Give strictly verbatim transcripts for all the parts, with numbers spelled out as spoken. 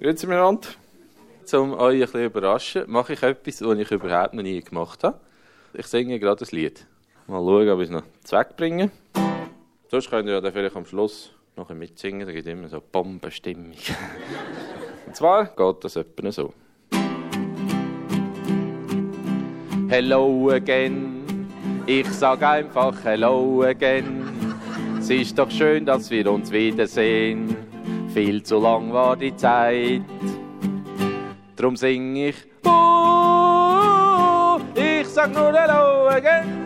Grüezi miteinander. Um euch ein bisschen überraschen, mache ich etwas, was ich überhaupt noch nie gemacht habe. Ich singe gerade ein Lied. Mal schauen, ob ich es noch zweckbringe. Sonst könnt ihr ja dann vielleicht am Schluss noch mitsingen, da gibt es immer so Bombenstimmung. Und zwar geht das etwa so. Hello again, ich sag einfach hello again. Es ist doch schön, dass wir uns wiedersehen. Viel zu lang war die Zeit. Drum sing ich, oh, ich sag nur hello again.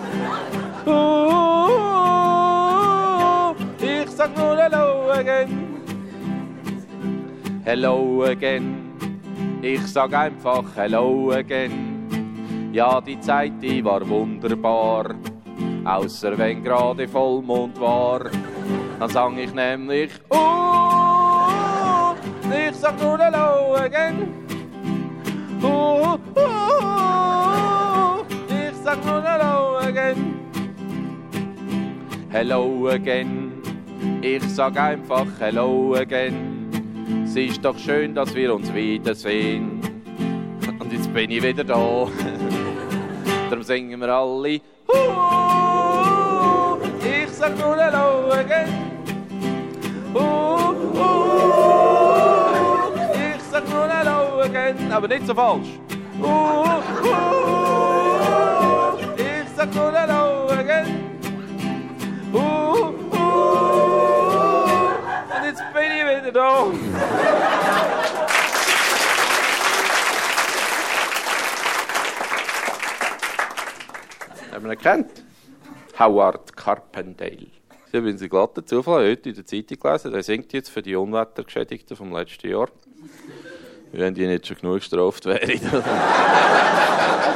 Oh, ich sag nur hello again. Hello again, ich sag einfach hello again. Ja, die Zeit, die war wunderbar, außer wenn gerade Vollmond war. Dann sang ich nämlich, oh, ich sag nur hello again. Oh, oh, ich sag nur hello again. Hello again, ich sag einfach hello again. Es ist doch schön, dass wir uns wiedersehen. Und jetzt bin ich wieder da. Darum singen wir alle, oh, ich sag nur hello again. Oh, oh, ich sag nur hello again. Aber nicht so falsch. Oh, oh, ich sag nur hello again. Oh, oh, und jetzt bin ich wieder da. Haben wir ihn kennt? Howard Carpendale. Ich bin ein glatter Zufall heute in der Zeitung gelesen. Der singt jetzt für die Unwettergeschädigten vom letzten Jahr. Wenn die nicht schon genug gestraft wären.